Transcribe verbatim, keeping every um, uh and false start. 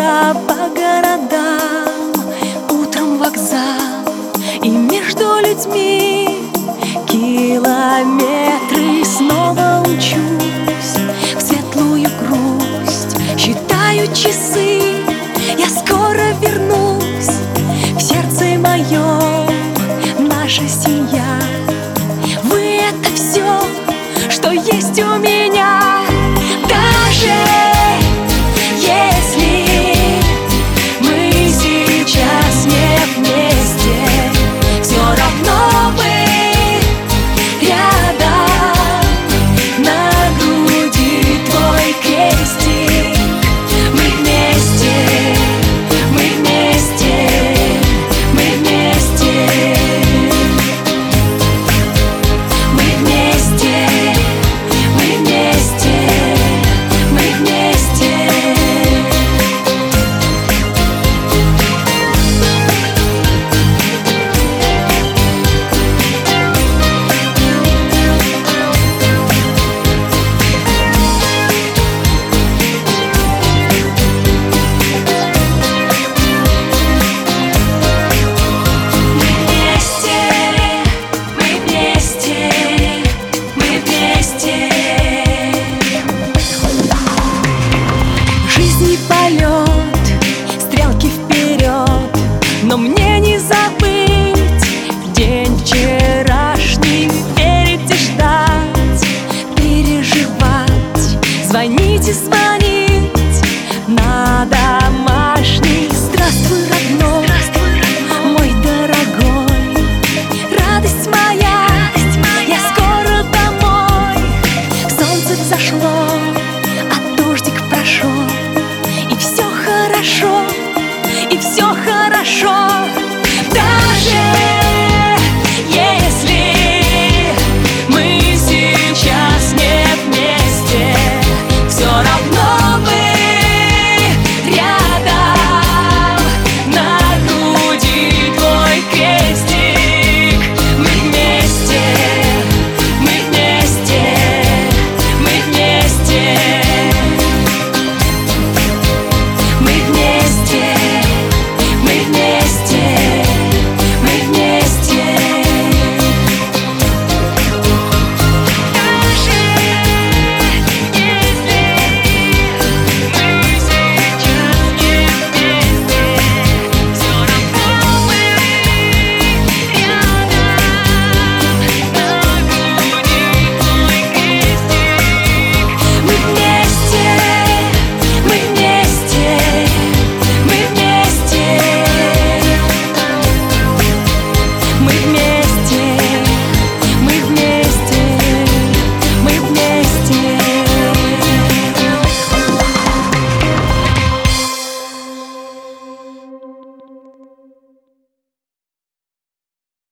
города по городам, утром вокзал, и между людьми километры. Снова учусь в светлую грусть, считаю часы, я скоро вернусь. В сердце моем наша семья, вы — это все, что есть у меня. Даже если мы сейчас не вместе, все равно мы рядом. На груди твой крестик. Мы вместе, мы вместе, мы вместе, мы вместе, мы вместе, мы вместе. Жизни полет, стрелки вперед, но мне не забыть день вчерашний, верить и ждать, переживать, звонить и звонить на домашний. Здравствуй,